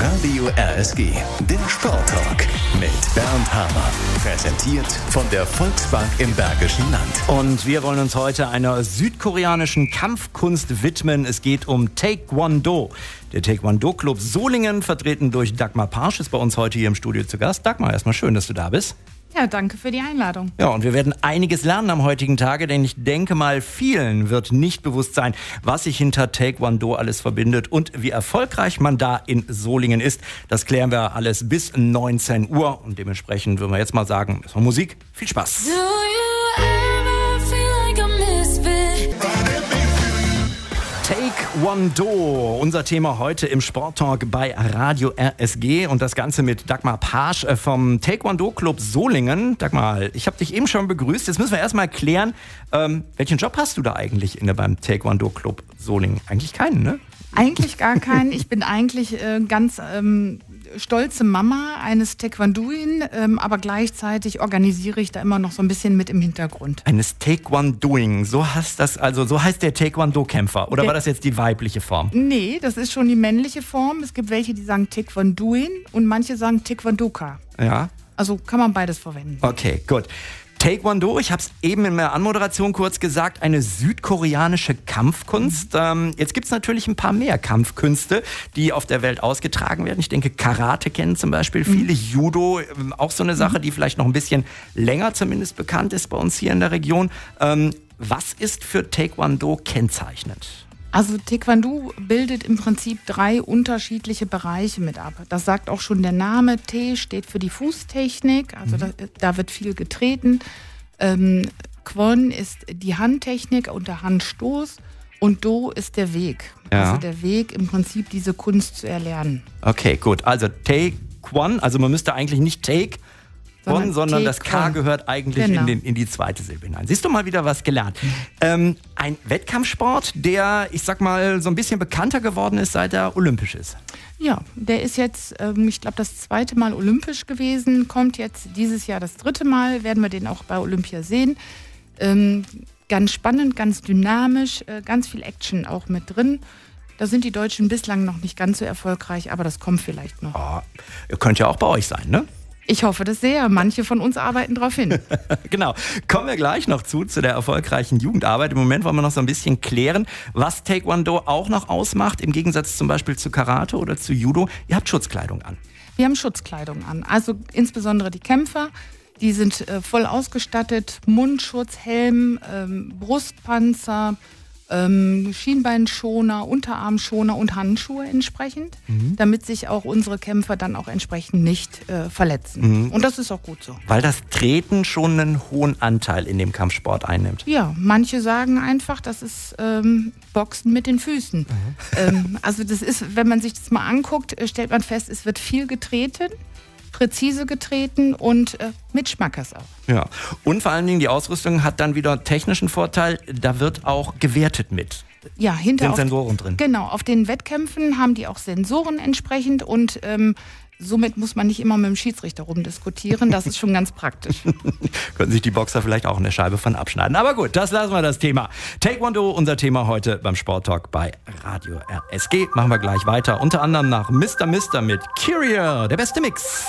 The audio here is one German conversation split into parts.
Radio RSG, der Sporttalk mit Bernd Hamer. Präsentiert von der Volksbank im Bergischen Land. Und wir wollen uns heute einer südkoreanischen Kampfkunst widmen. Es geht um Taekwondo. Der Taekwondo-Club Solingen, vertreten durch Dagmar Parsch, ist bei uns heute hier im Studio zu Gast. Dagmar, erstmal schön, dass du da bist. Ja, danke für die Einladung. Ja, und wir werden einiges lernen am heutigen Tage, denn ich denke mal, vielen wird nicht bewusst sein, was sich hinter Taekwondo alles verbindet und wie erfolgreich man da in Solingen ist. Das klären wir alles bis 19 Uhr und dementsprechend würden wir jetzt mal sagen, es war Musik. Viel Spaß! Taekwondo, unser Thema heute im Sporttalk bei Radio RSG und das Ganze mit Dagmar Parsch vom Taekwondo-Club Solingen. Dagmar, ich habe dich eben schon begrüßt. Jetzt müssen wir erstmal klären, welchen Job hast du da eigentlich beim Taekwondo-Club Solingen? Eigentlich keinen, ne? Eigentlich gar keinen. Ich bin eigentlich ganz stolze Mama eines Taekwondoin, aber gleichzeitig organisiere ich da immer noch so ein bisschen mit im Hintergrund. Eines Taekwondoing, so heißt der Taekwondo-Kämpfer. Oder war das jetzt die weibliche Form? Nee, das ist schon die männliche Form. Es gibt welche, die sagen Taekwondoin und manche sagen Taekwondoka. Ja. Also kann man beides verwenden. Okay, gut. Taekwondo, ich habe es eben in der Anmoderation kurz gesagt, eine südkoreanische Kampfkunst. Jetzt gibt es natürlich ein paar mehr Kampfkünste, die auf der Welt ausgetragen werden. Ich denke, Karate kennen zum Beispiel viele, Judo, auch so eine Sache, die vielleicht noch ein bisschen länger zumindest bekannt ist bei uns hier in der Region. Was ist für Taekwondo kennzeichnend? Also Taekwondo bildet im Prinzip 3 unterschiedliche Bereiche mit ab. Das sagt auch schon der Name. Tae steht für die Fußtechnik, also da wird viel getreten. Kwon ist die Handtechnik und der Handstoß. Und Do ist der Weg. Ja. Also der Weg, im Prinzip diese Kunst zu erlernen. Okay, gut. Also Taekwon, also man müsste eigentlich nicht Take, sondern das K gehört eigentlich in die zweite Silbe hinein. Siehst du, mal wieder was gelernt. Ein Wettkampfsport, der, ich sag mal, so ein bisschen bekannter geworden ist, seit er olympisch ist. Ja, der ist jetzt, ich glaube, das 2. Mal olympisch gewesen, kommt jetzt dieses Jahr das 3. Mal, werden wir den auch bei Olympia sehen. Ganz spannend, ganz dynamisch, ganz viel Action auch mit drin. Da sind die Deutschen bislang noch nicht ganz so erfolgreich, aber das kommt vielleicht noch. Oh, ihr könnt ja auch bei euch sein, ne? Ich hoffe das sehr. Manche von uns arbeiten darauf hin. Genau. Kommen wir gleich noch zu der erfolgreichen Jugendarbeit. Im Moment wollen wir noch so ein bisschen klären, was Taekwondo auch noch ausmacht, im Gegensatz zum Beispiel zu Karate oder zu Judo. Ihr habt Schutzkleidung an. Wir haben Schutzkleidung an. Also insbesondere die Kämpfer, die sind voll ausgestattet. Mundschutz, Helm, Brustpanzer, Schienbeinschoner, Unterarmschoner und Handschuhe entsprechend, damit sich auch unsere Kämpfer dann auch entsprechend nicht verletzen. Und das ist auch gut so. Weil das Treten schon einen hohen Anteil in dem Kampfsport einnimmt. Ja, manche sagen einfach, das ist Boxen mit den Füßen. Also das ist, wenn man sich das mal anguckt, stellt man fest, es wird viel getreten. Präzise getreten und mit Schmackes auch. Ja, und vor allen Dingen die Ausrüstung hat dann wieder technischen Vorteil, da wird auch gewertet mit. Ja, hinter sind Sensoren drin. Genau, auf den Wettkämpfen haben die auch Sensoren entsprechend und somit muss man nicht immer mit dem Schiedsrichter rumdiskutieren. Das ist schon ganz praktisch. Könnten sich die Boxer vielleicht auch eine Scheibe von abschneiden. Aber gut, das lassen wir das Thema. Taekwondo, unser Thema heute beim Sporttalk bei Radio RSG. Machen wir gleich weiter. Unter anderem nach Mr. Mister mit Kyria, der beste Mix.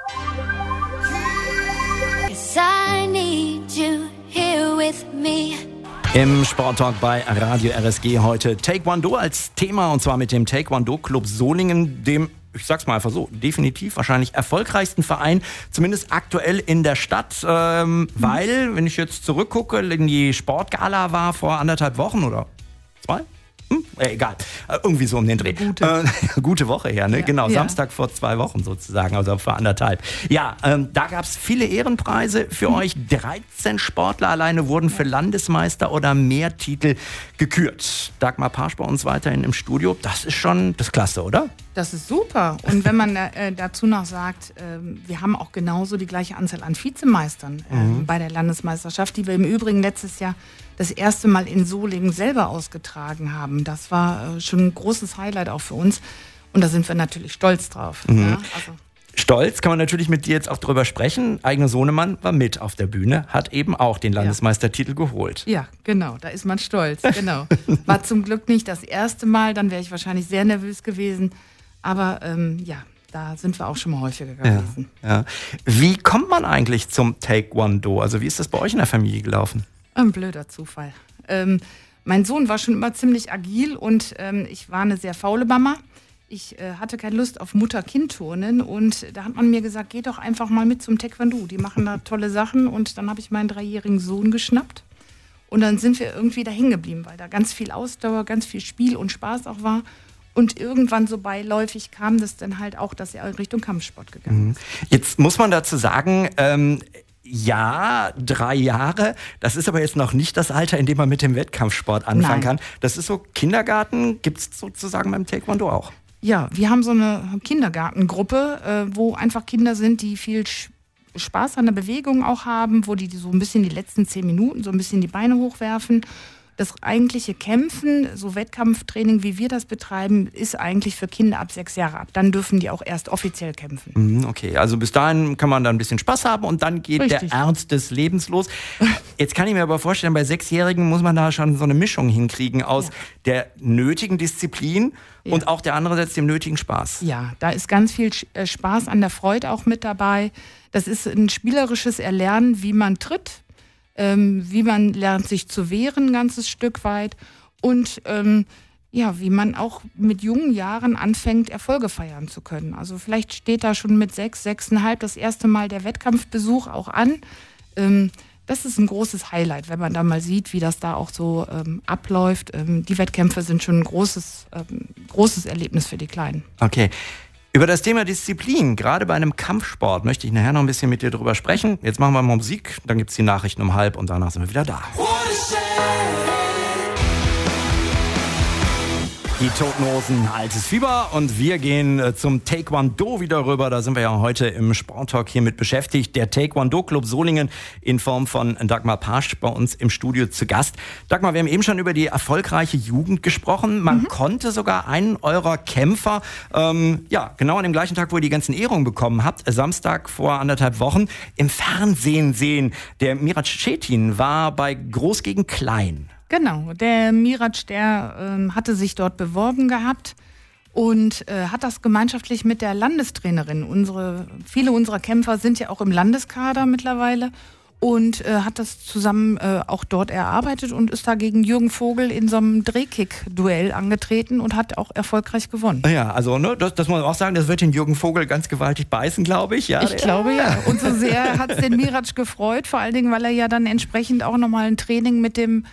I need you here with me. Im Sporttalk bei Radio RSG heute Taekwondo als Thema und zwar mit dem Taekwondo-Club Solingen, dem, ich sag's mal einfach so, definitiv wahrscheinlich erfolgreichsten Verein, zumindest aktuell in der Stadt, weil, wenn ich jetzt zurückgucke, in die Sportgala war vor 1,5 Wochen oder 2? Egal, irgendwie so um den Dreh. Gute Woche her, ne? Ja, genau, ja. Samstag vor 2 Wochen sozusagen, also vor 1,5. Ja, da gab es viele Ehrenpreise für euch. 13 Sportler alleine wurden für Landesmeister oder mehr Titel gekürt. Dagmar Parsch bei uns weiterhin im Studio. Das ist klasse, oder? Das ist super. Und wenn man dazu noch sagt, wir haben auch genauso die gleiche Anzahl an Vizemeistern bei der Landesmeisterschaft, die wir im Übrigen letztes Jahr das erste Mal in Solingen selber ausgetragen haben. Das war schon ein großes Highlight auch für uns. Und da sind wir natürlich stolz drauf. Ja, also. Stolz kann man natürlich mit dir jetzt auch drüber sprechen. Eigner Sohnemann war mit auf der Bühne, hat eben auch den Landesmeistertitel geholt. Ja, genau, da ist man stolz. Genau. War zum Glück nicht das erste Mal, dann wäre ich wahrscheinlich sehr nervös gewesen. Aber da sind wir auch schon mal häufiger gewesen. Ja. Wie kommt man eigentlich zum Taekwondo? Also wie ist das bei euch in der Familie gelaufen? Ein blöder Zufall. Mein Sohn war schon immer ziemlich agil und ich war eine sehr faule Mama. Ich hatte keine Lust auf Mutter-Kind-Turnen und da hat man mir gesagt, geh doch einfach mal mit zum Taekwondo. Die machen da tolle Sachen und dann habe ich meinen 3-jährigen Sohn geschnappt und dann sind wir irgendwie da hängen geblieben, weil da ganz viel Ausdauer, ganz viel Spiel und Spaß auch war. Und irgendwann so beiläufig kam das dann halt auch, dass er in Richtung Kampfsport gegangen ist. Jetzt muss man dazu sagen, 3 Jahre, das ist aber jetzt noch nicht das Alter, in dem man mit dem Wettkampfsport anfangen kann. Das ist so Kindergarten, gibt es sozusagen beim Taekwondo auch? Ja, wir haben so eine Kindergartengruppe, wo einfach Kinder sind, die viel Spaß an der Bewegung auch haben, wo die so ein bisschen die letzten 10 Minuten so ein bisschen die Beine hochwerfen. Das eigentliche Kämpfen, so Wettkampftraining, wie wir das betreiben, ist eigentlich für Kinder ab 6 Jahre ab. Dann dürfen die auch erst offiziell kämpfen. Okay, also bis dahin kann man da ein bisschen Spaß haben und dann geht der Ernst des Lebens los. Jetzt kann ich mir aber vorstellen, bei 6-Jährigen muss man da schon so eine Mischung hinkriegen aus der nötigen Disziplin und auch der andererseits dem nötigen Spaß. Ja, da ist ganz viel Spaß an der Freude auch mit dabei. Das ist ein spielerisches Erlernen, wie man tritt. Wie man lernt, sich zu wehren, ein ganzes Stück weit. Und wie man auch mit jungen Jahren anfängt, Erfolge feiern zu können. Also vielleicht steht da schon mit 6, 6,5 das erste Mal der Wettkampfbesuch auch an. Das ist ein großes Highlight, wenn man da mal sieht, wie das da auch so abläuft. Die Wettkämpfe sind schon ein großes Erlebnis für die Kleinen. Okay. Über das Thema Disziplin, gerade bei einem Kampfsport, möchte ich nachher noch ein bisschen mit dir drüber sprechen. Jetzt machen wir mal Musik, dann gibt es die Nachrichten um 12 und danach sind wir wieder da. Die Toten Hosen, Altes Fieber und wir gehen zum Taekwondo wieder rüber. Da sind wir ja heute im Sporttalk hier mit beschäftigt. Der Taekwondo Club Solingen in Form von Dagmar Pasch bei uns im Studio zu Gast. Dagmar, wir haben eben schon über die erfolgreiche Jugend gesprochen. Man konnte sogar einen eurer Kämpfer, genau an dem gleichen Tag, wo ihr die ganzen Ehrungen bekommen habt, Samstag vor 1,5 Wochen, im Fernsehen sehen. Der Mirac Cetin war bei Groß gegen Klein. Genau, der Mirac, der hatte sich dort beworben gehabt und hat das gemeinschaftlich mit der Landestrainerin. Viele unserer Kämpfer sind ja auch im Landeskader mittlerweile und hat das zusammen auch dort erarbeitet und ist da gegen Jürgen Vogel in so einem Drehkick-Duell angetreten und hat auch erfolgreich gewonnen. Ja, also das muss man auch sagen, das wird den Jürgen Vogel ganz gewaltig beißen, glaube ich. Ja, ich glaube ja. Und so sehr hat es den Mirac gefreut, vor allen Dingen, weil er ja dann entsprechend auch nochmal ein Training mit dem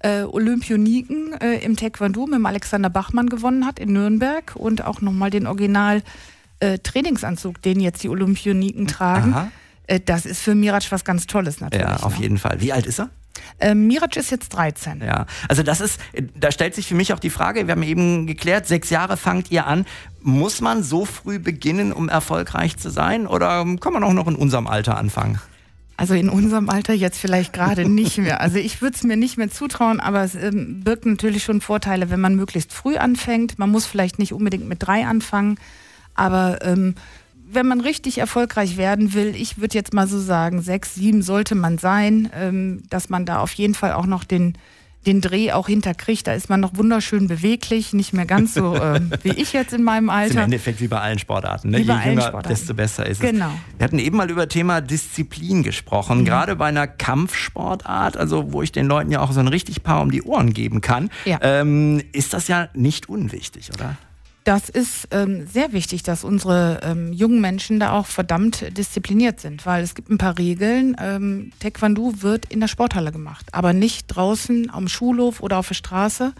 Olympioniken im Taekwondo mit dem Alexander Bachmann gewonnen hat in Nürnberg und auch nochmal den Original Trainingsanzug, den jetzt die Olympioniken tragen. Das ist für Mirac was ganz Tolles natürlich. Ja, auf jeden Fall. Wie alt ist er? Mirac ist jetzt 13. Ja, also da stellt sich für mich auch die Frage, wir haben eben geklärt, 6 Jahre fangt ihr an. Muss man so früh beginnen, um erfolgreich zu sein oder kann man auch noch in unserem Alter anfangen? Also in unserem Alter jetzt vielleicht gerade nicht mehr. Also ich würde es mir nicht mehr zutrauen, aber es birgt natürlich schon Vorteile, wenn man möglichst früh anfängt. Man muss vielleicht nicht unbedingt mit 3 anfangen, aber wenn man richtig erfolgreich werden will, ich würde jetzt mal so sagen, 6, 7 sollte man sein, dass man da auf jeden Fall auch noch den Dreh auch hinterkriegt. Da ist man noch wunderschön beweglich, nicht mehr ganz so wie ich jetzt in meinem Alter. Das ist im Endeffekt wie bei allen Sportarten. Ne? Je jünger, desto besser ist es. Genau. Wir hatten eben mal über Thema Disziplin gesprochen, gerade bei einer Kampfsportart, also wo ich den Leuten ja auch so ein richtig Paar um die Ohren geben kann, ist das ja nicht unwichtig, oder? Das ist sehr wichtig, dass unsere jungen Menschen da auch verdammt diszipliniert sind, weil es gibt ein paar Regeln. Taekwondo wird in der Sporthalle gemacht, aber nicht draußen am Schulhof oder auf der Straße.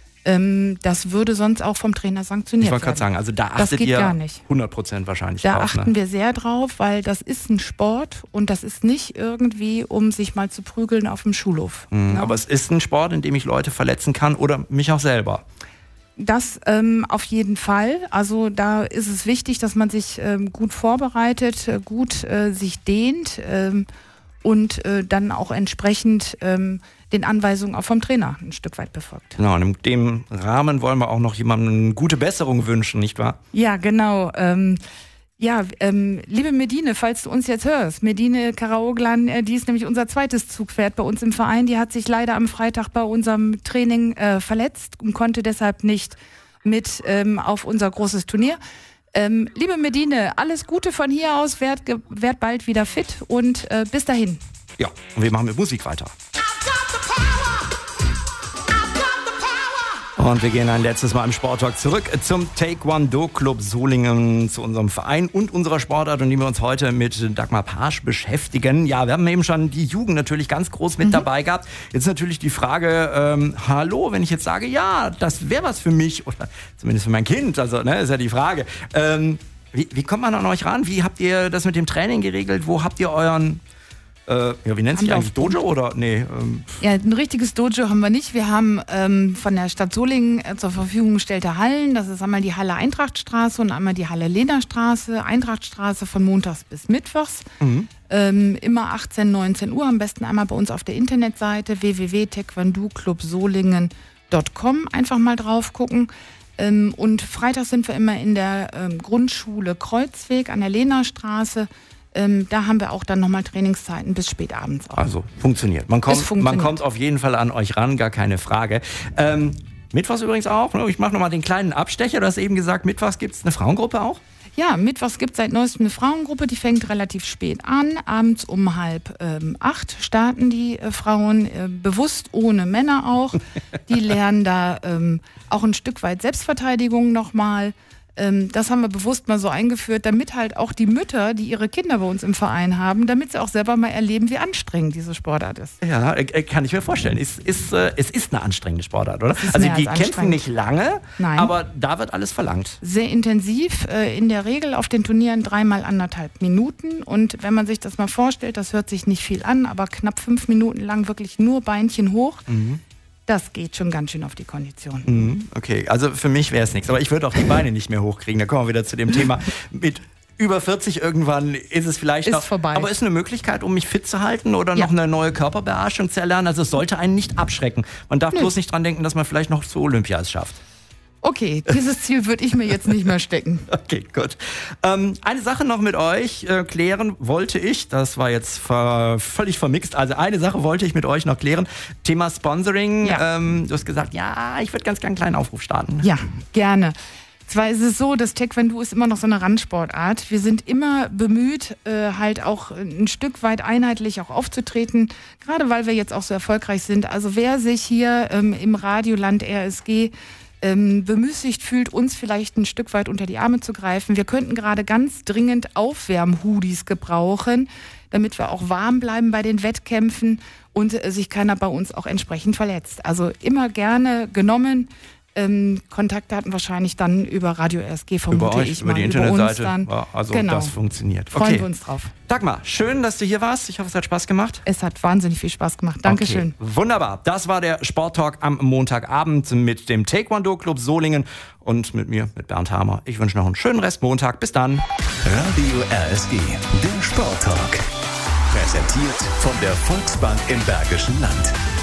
Das würde sonst auch vom Trainer sanktioniert werden. Ich wollte gerade sagen, also da achtet ihr 100% wahrscheinlich drauf. Da achten wir sehr drauf, weil das ist ein Sport und das ist nicht irgendwie, um sich mal zu prügeln auf dem Schulhof. Aber es ist ein Sport, in dem ich Leute verletzen kann oder mich auch selber. Das auf jeden Fall. Also da ist es wichtig, dass man sich gut vorbereitet, gut sich dehnt und dann auch entsprechend den Anweisungen auch vom Trainer ein Stück weit befolgt. Genau, und in dem Rahmen wollen wir auch noch jemandem eine gute Besserung wünschen, nicht wahr? Ja, genau. Liebe Medine, falls du uns jetzt hörst, Medine Karaoglan, die ist nämlich unser zweites Zugpferd bei uns im Verein. Die hat sich leider am Freitag bei unserem Training verletzt und konnte deshalb nicht mit auf unser großes Turnier. Liebe Medine, alles Gute von hier aus, werd bald wieder fit und bis dahin. Ja, und wir machen mit Musik weiter. Und wir gehen ein letztes Mal im Sporttalk zurück zum Taekwondo Club Solingen, zu unserem Verein und unserer Sportart, und die wir uns heute mit Dagmar Pasch beschäftigen. Ja, wir haben eben schon die Jugend natürlich ganz groß mit dabei gehabt. Jetzt natürlich die Frage, hallo, wenn ich jetzt sage, ja, das wäre was für mich oder zumindest für mein Kind, also ist ja die Frage. Wie kommt man an euch ran? Wie habt ihr das mit dem Training geregelt? Wo habt ihr euren... wie nennt sich eigentlich Dojo oder? Nee. Ja, ein richtiges Dojo haben wir nicht. Wir haben von der Stadt Solingen zur Verfügung gestellte Hallen. Das ist einmal die Halle Eintrachtstraße und einmal die Halle Lehnerstraße. Eintrachtstraße von montags bis mittwochs. Immer 18, 19 Uhr. Am besten einmal bei uns auf der Internetseite www.taekwondoclubsolingen.com. Einfach mal drauf gucken. Und freitags sind wir immer in der Grundschule Kreuzweg an der Lehnerstraße. Da haben wir auch dann nochmal Trainingszeiten bis spät abends auch. Also funktioniert. Man kommt auf jeden Fall an euch ran, gar keine Frage. Mittwochs übrigens auch. Ich mache nochmal den kleinen Abstecher. Du hast eben gesagt, mittwochs gibt es eine Frauengruppe auch? Ja, mittwochs gibt es seit neuestem eine Frauengruppe, die fängt relativ spät an. Abends um 7:30 starten die Frauen, bewusst ohne Männer auch. Die lernen da auch ein Stück weit Selbstverteidigung nochmal. Das haben wir bewusst mal so eingeführt, damit halt auch die Mütter, die ihre Kinder bei uns im Verein haben, damit sie auch selber mal erleben, wie anstrengend diese Sportart ist. Ja, kann ich mir vorstellen. Es ist eine anstrengende Sportart, oder? Also die kämpfen nicht lange, Nein. Aber da wird alles verlangt. Sehr intensiv, in der Regel auf den Turnieren 3x 1,5 Minuten. Und wenn man sich das mal vorstellt, das hört sich nicht viel an, aber knapp 5 Minuten lang wirklich nur Beinchen hoch. Das geht schon ganz schön auf die Kondition. Okay, also für mich wäre es nichts. Aber ich würde auch die Beine nicht mehr hochkriegen. Da kommen wir wieder zu dem Thema. Mit über 40 irgendwann ist es vielleicht noch... vorbei. Aber ist eine Möglichkeit, um mich fit zu halten oder noch eine neue Körperbeherrschung zu erlernen? Also es sollte einen nicht abschrecken. Man darf bloß nicht dran denken, dass man vielleicht noch zu Olympia es schafft. Okay, dieses Ziel würde ich mir jetzt nicht mehr stecken. Okay, gut. Eine Sache noch mit euch klären wollte ich. Das war jetzt völlig vermixt. Also eine Sache wollte ich mit euch noch klären. Thema Sponsoring. Ja. Du hast gesagt, ja, ich würde ganz gerne einen kleinen Aufruf starten. Ja, gerne. Zwar ist es so, das Taekwondo ist immer noch so eine Randsportart. Wir sind immer bemüht, halt auch ein Stück weit einheitlich auch aufzutreten, gerade weil wir jetzt auch so erfolgreich sind. Also wer sich hier im Radioland RSG bemüßigt fühlt, uns vielleicht ein Stück weit unter die Arme zu greifen. Wir könnten gerade ganz dringend Aufwärmhoodies gebrauchen, damit wir auch warm bleiben bei den Wettkämpfen und sich keiner bei uns auch entsprechend verletzt. Also immer gerne genommen. Kontaktdaten wahrscheinlich dann über Radio RSG, vermute ich mal. Über die Internetseite. Ja, also genau. Das funktioniert. Freuen wir uns drauf. Dagmar, schön, dass du hier warst. Ich hoffe, es hat Spaß gemacht. Es hat wahnsinnig viel Spaß gemacht. Dankeschön. Okay, wunderbar. Das war der Sporttalk am Montagabend mit dem Taekwondo Club Solingen und mit mir, mit Bernd Hamer. Ich wünsche noch einen schönen Restmontag. Bis dann. Radio RSG, der Sporttalk. Präsentiert von der Volksbank im Bergischen Land.